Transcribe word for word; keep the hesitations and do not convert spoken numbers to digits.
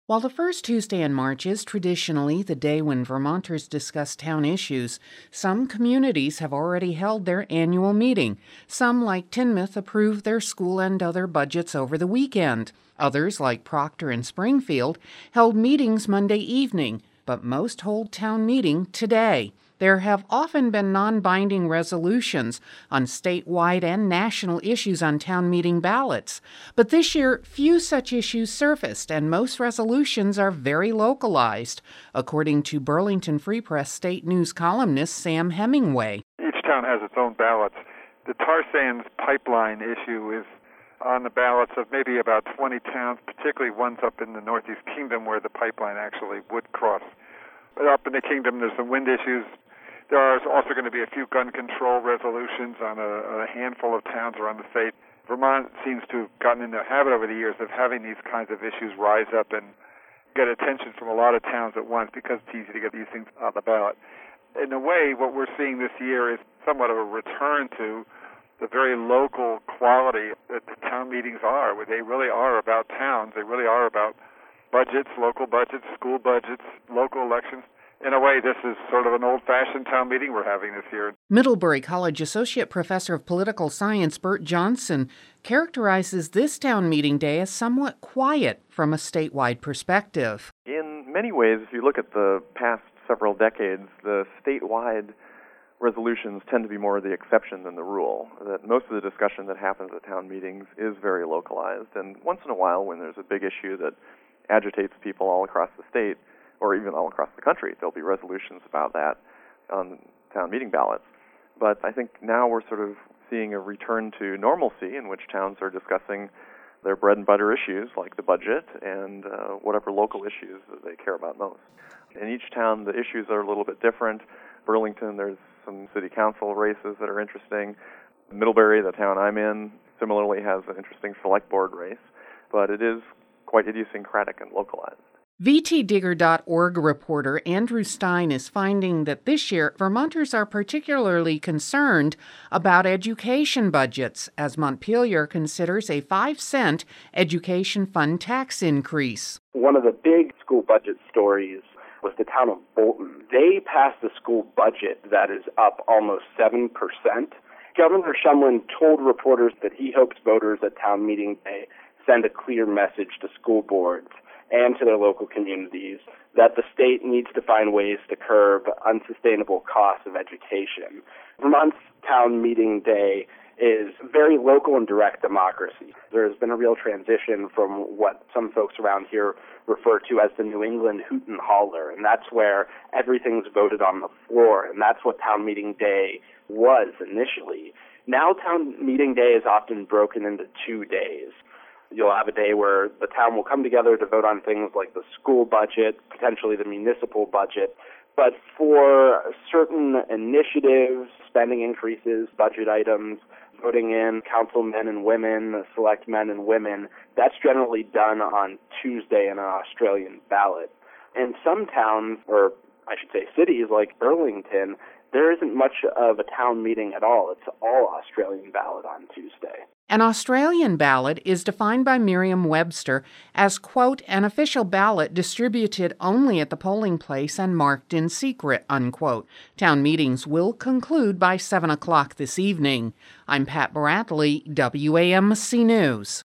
While the first Tuesday in March is traditionally the day when Vermonters discuss town issues, some communities have already held their annual meeting. Some, like Tinmouth, approved their school and other budgets over the weekend. Others, like Proctor and Springfield, held meetings Monday evening, but most hold town meeting today. There have often been non-binding resolutions on statewide and national issues on town meeting ballots. But this year, few such issues surfaced, and most resolutions are very localized, according to Burlington Free Press State News columnist Sam Hemingway. Each town has its own ballots. The tar sands pipeline issue is on the ballots of maybe about twenty towns, particularly ones up in the Northeast Kingdom where the pipeline actually would cross. But up in the Kingdom, there's some wind issues. There are also going to be a few gun control resolutions on a, a handful of towns around the state. Vermont seems to have gotten in the habit over the years of having these kinds of issues rise up and get attention from a lot of towns at once because it's easy to get these things on the ballot. In a way, what we're seeing this year is somewhat of a return to the very local quality that the town meetings are, where they really are about towns. They really are about budgets, local budgets, school budgets, local elections. In a way, this is sort of an old-fashioned town meeting we're having this year. Middlebury College Associate Professor of Political Science Bert Johnson characterizes this town meeting day as somewhat quiet from a statewide perspective. In many ways, if you look at the past several decades, the statewide resolutions tend to be more the exception than the rule. That most of the discussion that happens at town meetings is very localized, and once in a while, when there's a big issue that agitates people all across the state, or even all across the country, there'll be resolutions about that on town meeting ballots. But I think now we're sort of seeing a return to normalcy in which towns are discussing their bread and butter issues like the budget and uh, whatever local issues that they care about most. In each town, the issues are a little bit different. Burlington, there's some city council races that are interesting. Middlebury, the town I'm in, similarly has an interesting select board race, but it is quite idiosyncratic and localized. V T Digger dot org reporter Andrew Stein is finding that this year Vermonters are particularly concerned about education budgets as Montpelier considers a five cent education fund tax increase. One of the big school budget stories was the town of Bolton. They passed a school budget that is up almost seven percent. Governor Shumlin told reporters that he hopes voters at town meeting day send a clear message to school boards and to their local communities that the state needs to find ways to curb unsustainable costs of education. Vermont's town meeting day is very local and direct democracy. There's been a real transition from what some folks around here refer to as the New England hoot and holler, and that's where everything's voted on the floor, and that's what town meeting day was initially. Now town meeting day is often broken into two days. You'll have a day where the town will come together to vote on things like the school budget, potentially the municipal budget. But for certain initiatives, spending increases, budget items, voting in councilmen and women, select men and women, that's generally done on Tuesday in an Australian ballot. In some towns, or I should say cities like Burlington, there isn't much of a town meeting at all. It's all Australian ballot on Tuesday. An Australian ballot is defined by Merriam-Webster as, quote, an official ballot distributed only at the polling place and marked in secret, unquote. Town meetings will conclude by seven o'clock this evening. I'm Pat Bradley, W A M C News.